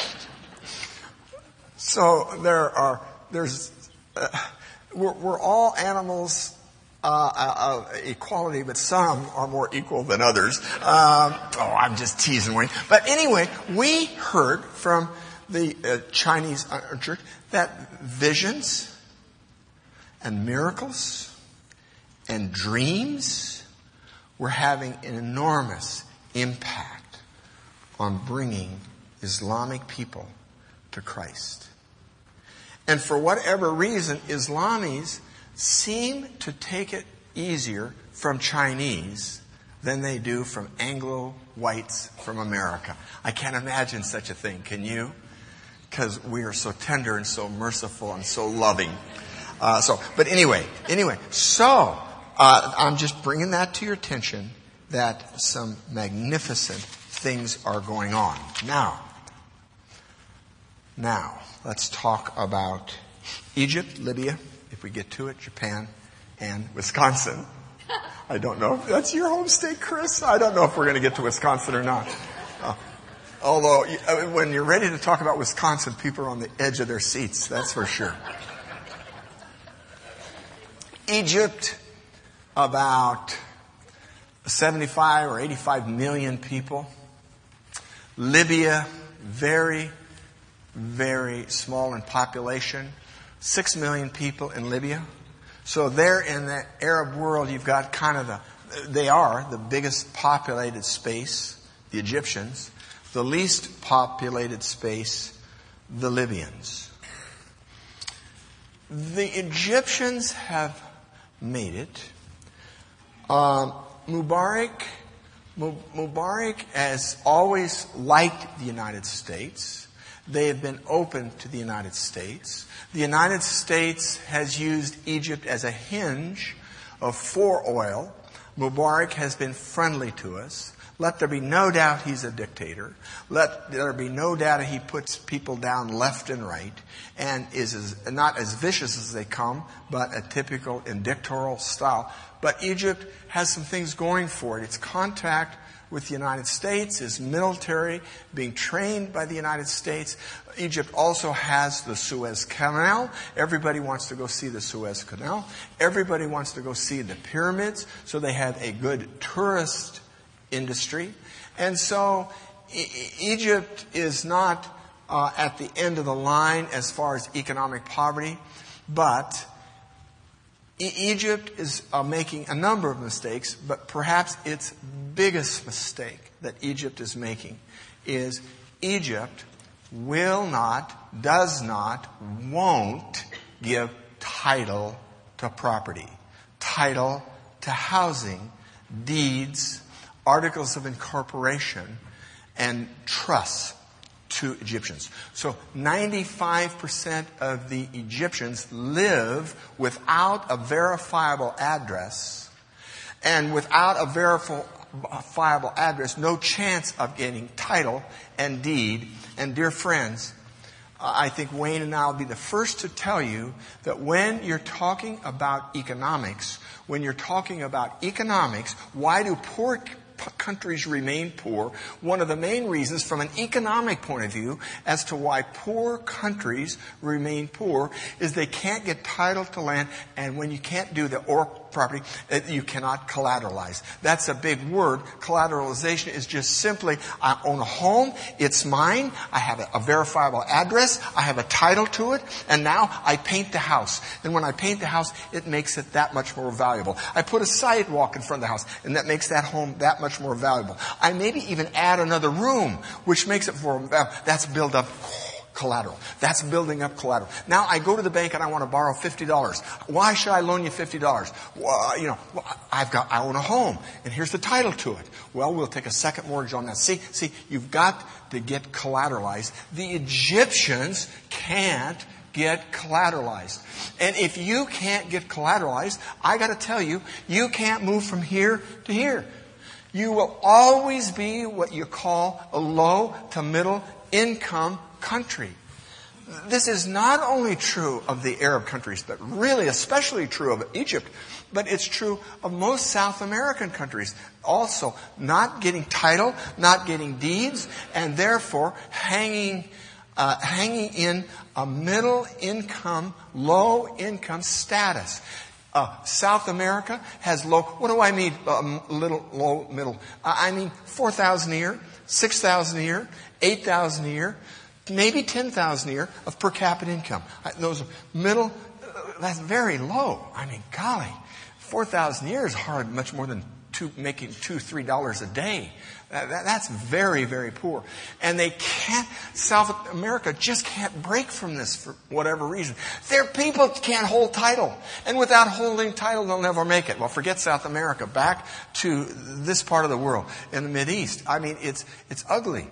So there are, there's, uh, we're, we're all animals uh, of equality, but some are more equal than others. Um, oh, I'm just teasing Wayne. But anyway, we heard from the uh, Chinese uh, church that visions and miracles and dreams were having an enormous impact on bringing Islamic people to Christ. And for whatever reason, Islamis seem to take it easier from Chinese than they do from Anglo whites from America. I can't imagine such a thing. Can you? Because we are so tender and so merciful and so loving. Uh, so, but anyway, anyway, so uh, I'm just bringing that to your attention that some magnificent things are going on. Now, now let's talk about Egypt, Libya, if we get to it, Japan, and Wisconsin. I don't know if that's your home state, Chris. I don't know if we're going to get to Wisconsin or not. Uh, although, when you're ready to talk about Wisconsin, people are on the edge of their seats, that's for sure. Egypt, about seventy-five or eighty-five million people. Libya, very, very small in population. Six million people in Libya. So there in the Arab world, you've got kind of the, they are the biggest populated space, the Egyptians. The least populated space, the Libyans. The Egyptians have made it. Uh, Mubarak, Mubarak has always liked the United States. They have been open to the United States. The United States has used Egypt as a hinge of for oil. Mubarak has been friendly to us. Let there be no doubt he's a dictator. Let there be no doubt he puts people down left and right and is as, not as vicious as they come, but a typical in dictatorial style. But Egypt has some things going for it. Its contact with the United States, its military being trained by the United States. Egypt also has the Suez Canal. Everybody wants to go see the Suez Canal. Everybody wants to go see the pyramids. So they have a good tourist industry. And so e- Egypt is not uh, at the end of the line as far as economic poverty, but e- Egypt is uh, making a number of mistakes, but perhaps its biggest mistake that Egypt is making is Egypt will not, does not, won't give title to property, title to housing, deeds, articles of incorporation, and trusts to Egyptians. So ninety-five percent of the Egyptians live without a verifiable address, and without a verifiable address, no chance of getting title and deed. And dear friends, I think Wayne and I will be the first to tell you that when you're talking about economics, when you're talking about economics, why do poor countries remain poor? One of the main reasons from an economic point of view as to why poor countries remain poor is they can't get title to land, and when you can't do the or property, you cannot collateralize. That's a big word. Collateralization is just simply, I own a home, it's mine, I have a, a verifiable address, I have a title to it, and now I paint the house. And when I paint the house, it makes it that much more valuable. I put a sidewalk in front of the house, and that makes that home that much more valuable. I maybe even add another room, which makes it more valuable. That's build up collateral. That's building up collateral. Now I go to the bank and I want to borrow fifty dollars. Why should I loan you fifty dollars? Well, you know, I've got, I own a home and here's the title to it. Well, we'll take a second mortgage on that. See, see, you've got to get collateralized. The Egyptians can't get collateralized. And if you can't get collateralized, I got to tell you, you can't move from here to here. You will always be what you call a low to middle income country. This is not only true of the Arab countries, but really especially true of Egypt, but it's true of most South American countries. Also, not getting title, not getting deeds, and therefore hanging uh, hanging in a middle income, low income status. Uh, South America has low, what do I mean, um, little, low, middle? Uh, I mean four thousand a year, six thousand a year, eight thousand a year, maybe ten thousand a year of per capita income. Uh, those are middle, uh, that's very low. I mean, golly, four thousand a year is hard, much more than two, making two, three dollars a day. Uh, that, that's very, very poor. And they can't, South America just can't break from this for whatever reason. Their people can't hold title. And without holding title, they'll never make it. Well, forget South America. Back to this part of the world, in the Mideast. I mean, it's, it's ugly.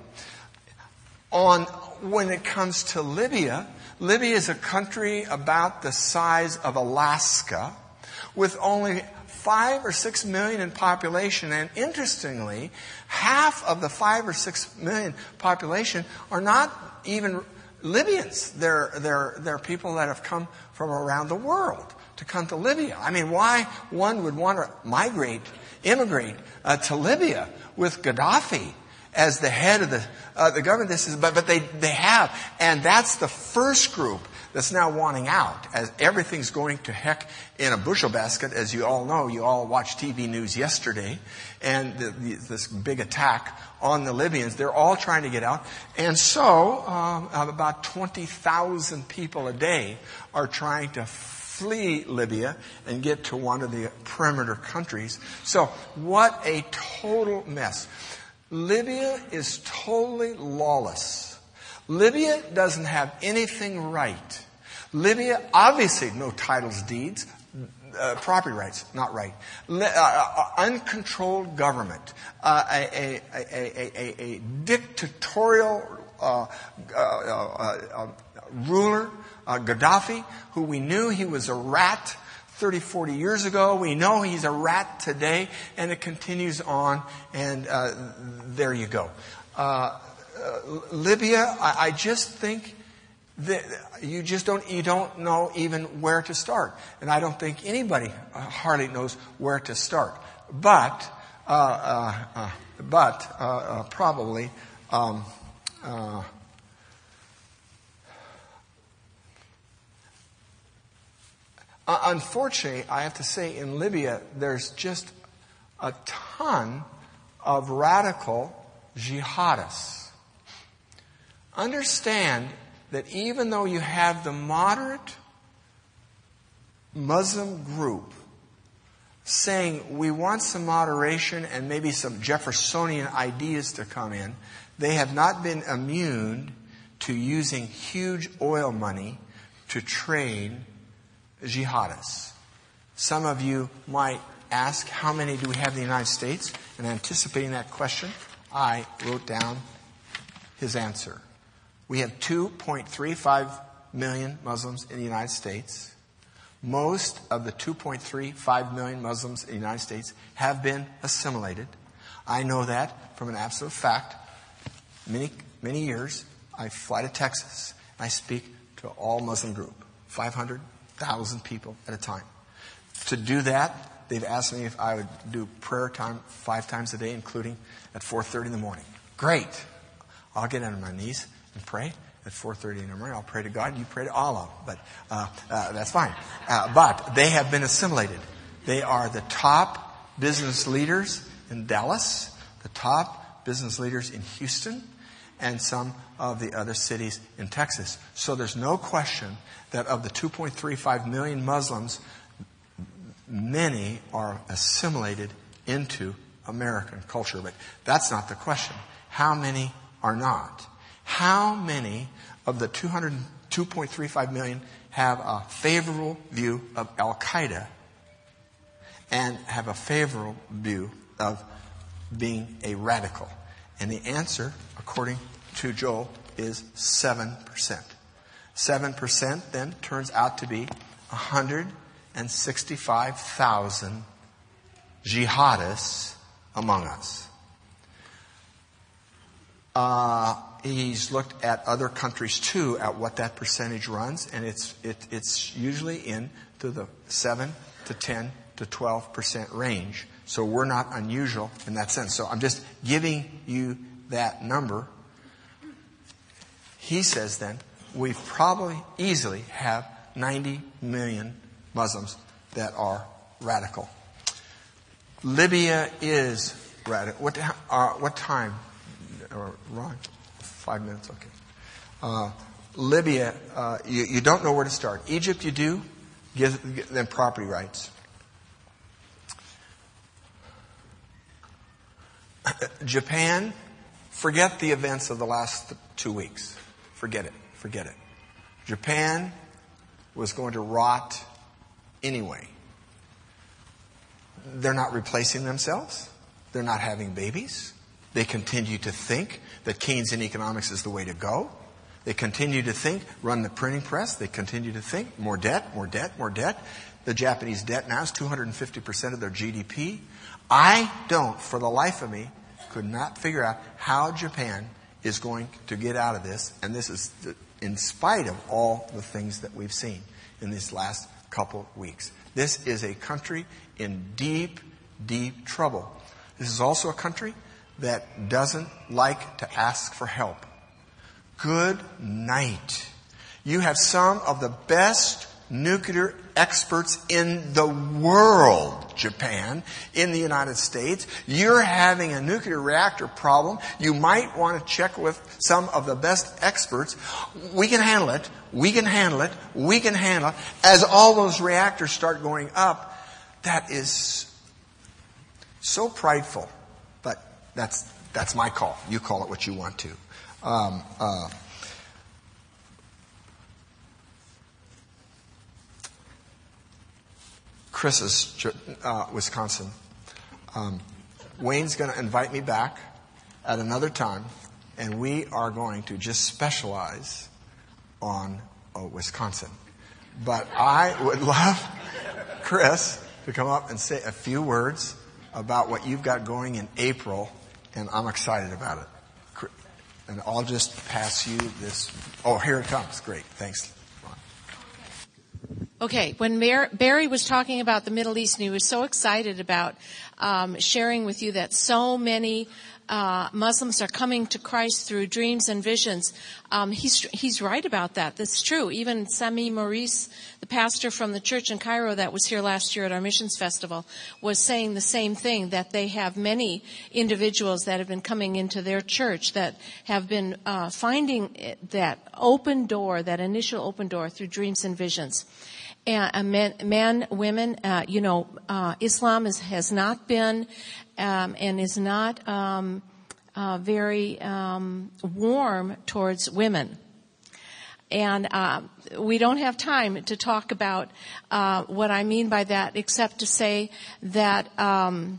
On, when it comes to Libya, Libya is a country about the size of Alaska with only five or six million in population. And interestingly, half of the five or six million population are not even Libyans. They're, they're, they're people that have come from around the world to come to Libya. I mean, why one would want to migrate, immigrate uh, to Libya with Gaddafi as the head of the, uh, the government. This is, but, but they, they have. And that's the first group that's now wanting out, as everything's going to heck in a bushel basket. As you all know, you all watched T V news yesterday, and the, the, this big attack on the Libyans. They're all trying to get out. And so, um, about twenty thousand people a day are trying to flee Libya and get to one of the perimeter countries. So, what a total mess. Libya is totally lawless. Libya doesn't have anything right. Libya, obviously, no titles, deeds, uh, property rights, not right. Li- uh, uh, uncontrolled government, uh, a, a, a, a, a dictatorial uh, uh, uh, uh, ruler, uh, Gaddafi, who we knew he was a rat thirty, forty years ago. We know he's a rat today, and it continues on, and uh, there you go. Uh, Uh, Libya, I, I just think that you just don't, you don't know even where to start. And I don't think anybody uh, hardly knows where to start. But, uh, uh, uh, but, uh, uh, probably, um, uh, uh, unfortunately, I have to say in Libya, there's just a ton of radical jihadists. Understand that even though you have the moderate Muslim group saying we want some moderation and maybe some Jeffersonian ideas to come in, they have not been immune to using huge oil money to train jihadists. Some of you might ask, how many do we have in the United States? And anticipating that question, I wrote down his answer. We have two point three five million Muslims in the United States. Most of the two point three five million Muslims in the United States have been assimilated. I know that from an absolute fact. Many, many years, I fly to Texas, and I speak to all Muslim group, five hundred thousand people at a time. To do that, they've asked me if I would do prayer time five times a day, including at four thirty in the morning. Great. I'll get on my knees and pray at four thirty in the morning. I'll pray to God. You pray to Allah. But uh, uh, that's fine. Uh, but they have been assimilated. They are the top business leaders in Dallas, the top business leaders in Houston, and some of the other cities in Texas. So there's no question that of the two point three five million Muslims, many are assimilated into American culture. But that's not the question. How many are not? How many of the two point three five million have a favorable view of Al-Qaeda and have a favorable view of being a radical? And the answer, according to Joel, is seven percent. seven percent then turns out to be one hundred sixty-five thousand jihadists among us. Uh, he's looked at other countries too, at what that percentage runs, and it's it, it's usually in to the seven to ten to twelve percent range. So we're not unusual in that sense. So I'm just giving you that number. He says then, we probably easily have ninety million Muslims that are radical. Libya is radical. What, uh, what time? Or Ron? Five minutes, okay. Uh, Libya, uh, you, you don't know where to start. Egypt, you do. Give, give them property rights. Japan, forget the events of the last two weeks. Forget it. Forget it. Japan was going to rot anyway. They're not replacing themselves. They're not having babies. They continue to think that Keynesian economics is the way to go. They continue to think, run the printing press. They continue to think, more debt, more debt, more debt. The Japanese debt now is two hundred fifty percent of their G D P. I don't, for the life of me, could not figure out how Japan is going to get out of this. And this is in spite of all the things that we've seen in these last couple weeks. This is a country in deep, deep trouble. This is also a country that doesn't like to ask for help. Good night. You have some of the best nuclear experts in the world, Japan, in the United States. You're having a nuclear reactor problem. You might want to check with some of the best experts. We can handle it. We can handle it. We can handle it. As all those reactors start going up, that is so prideful. But that's that's my call. You call it what you want to. Um, uh, Chris's, uh, Wisconsin. Um, Wayne's going to invite me back at another time, and we are going to just specialize on uh, Wisconsin. But I would love Chris to come up and say a few words about what you've got going in April, and I'm excited about it. And I'll just pass you this. Oh, here it comes. Great. Thanks. Okay, when Mar- Barry was talking about the Middle East, and he was so excited about um, sharing with you that so many uh, Muslims are coming to Christ through dreams and visions, um, he's he's right about that. That's true. Even Sami Maurice, the pastor from the church in Cairo that was here last year at our missions festival, was saying the same thing, that they have many individuals that have been coming into their church that have been uh, finding that open door, that initial open door through dreams and visions. And uh, men, men, women, uh, you know, uh, Islam is, has not been um, and is not um, uh, very um, warm towards women. And uh, we don't have time to talk about uh, what I mean by that, except to say that um,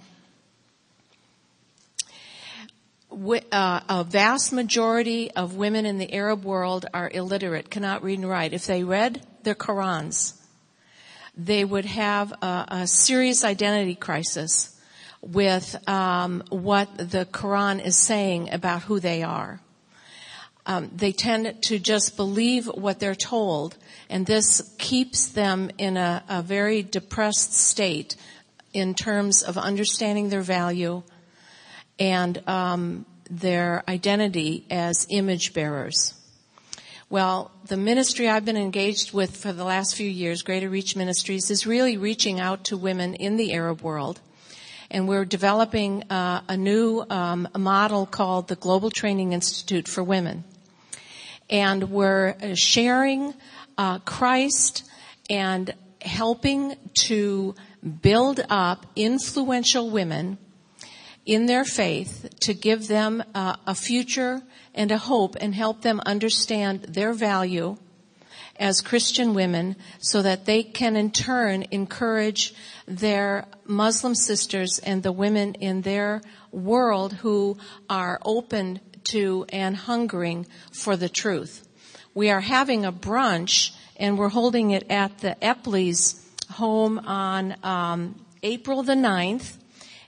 w- uh, a vast majority of women in the Arab world are illiterate, cannot read and write. If they read their Qurans, they would have a, a serious identity crisis with um, what the Quran is saying about who they are. Um, they tend to just believe what they're told, and this keeps them in a, a very depressed state in terms of understanding their value and um, their identity as image bearers. Well, the ministry I've been engaged with for the last few years, Greater Reach Ministries, is really reaching out to women in the Arab world. And we're developing uh, a new um, a model called the Global Training Institute for Women. And we're sharing uh, Christ and helping to build up influential women in their faith to give them uh, a future and a hope and help them understand their value as Christian women so that they can in turn encourage their Muslim sisters and the women in their world who are open to and hungering for the truth. We are having a brunch, and we're holding it at the Epley's home on um, April the ninth.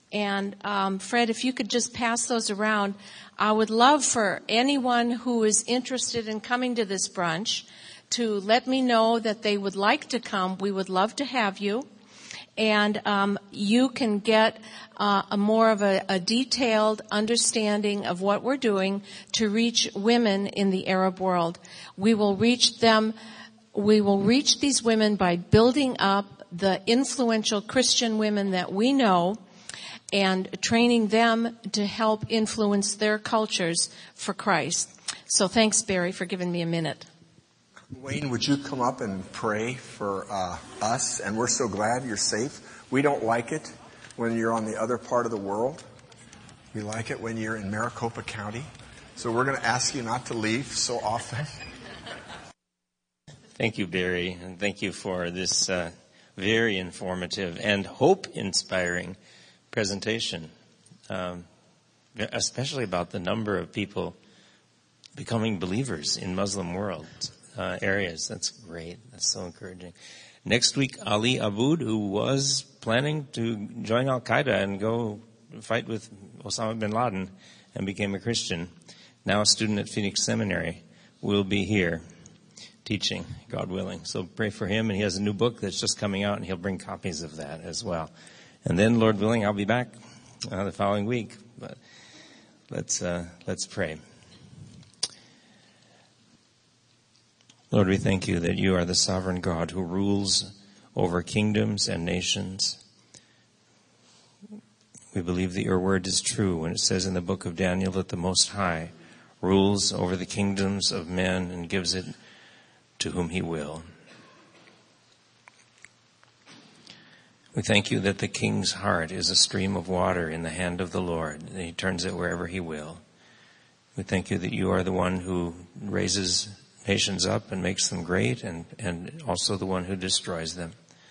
And um, Fred, if you could just pass those around, I would love for anyone who is interested in coming to this brunch to let me know that they would like to come. We would love to have you. And um, you can get uh, a more of a, a detailed understanding of what we're doing to reach women in the Arab world. We will reach them, we will reach these women by building up the influential Christian women that we know and training them to help influence their cultures for Christ. So thanks, Barry, for giving me a minute. Wayne, would you come up and pray for uh, us? And we're so glad you're safe. We don't like it when you're on the other part of the world. We like it when you're in Maricopa County. So we're going to ask you not to leave so often. Thank you, Barry, and thank you for this uh, very informative and hope-inspiring presentation, um, especially about the number of people becoming believers in Muslim world uh, areas. That's great. That's so encouraging. Next week, Ali Aboud, who was planning to join Al-Qaeda and go fight with Osama bin Laden and became a Christian, now a student at Phoenix Seminary, will be here teaching, God willing. So pray for him, and he has a new book that's just coming out, and he'll bring copies of that as well. And then, Lord willing, I'll be back uh, the following week. But let's uh, let's pray. Lord, we thank you that you are the sovereign God who rules over kingdoms and nations. We believe that your word is true when it says in the book of Daniel that the Most High rules over the kingdoms of men and gives it to whom he will. We thank you that the king's heart is a stream of water in the hand of the Lord, and he turns it wherever he will. We thank you that you are the one who raises nations up and makes them great, and, and also the one who destroys them.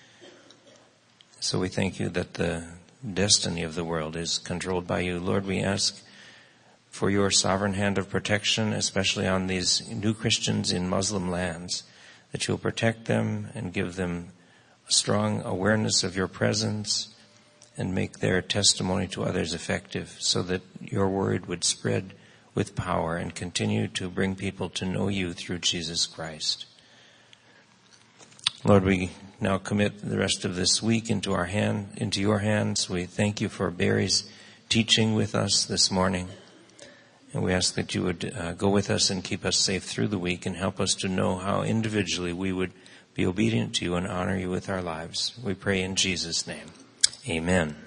So we thank you that the destiny of the world is controlled by you. Lord, we ask for your sovereign hand of protection, especially on these new Christians in Muslim lands, that you'll protect them and give them a strong awareness of your presence and make their testimony to others effective, so that your word would spread with power and continue to bring people to know you through Jesus Christ. Lord, we now commit the rest of this week into our hand, into your hands. We thank you for Barry's teaching with us this morning. And we ask that you would uh, go with us and keep us safe through the week and help us to know how individually we would be obedient to you and honor you with our lives. We pray in Jesus' name. Amen.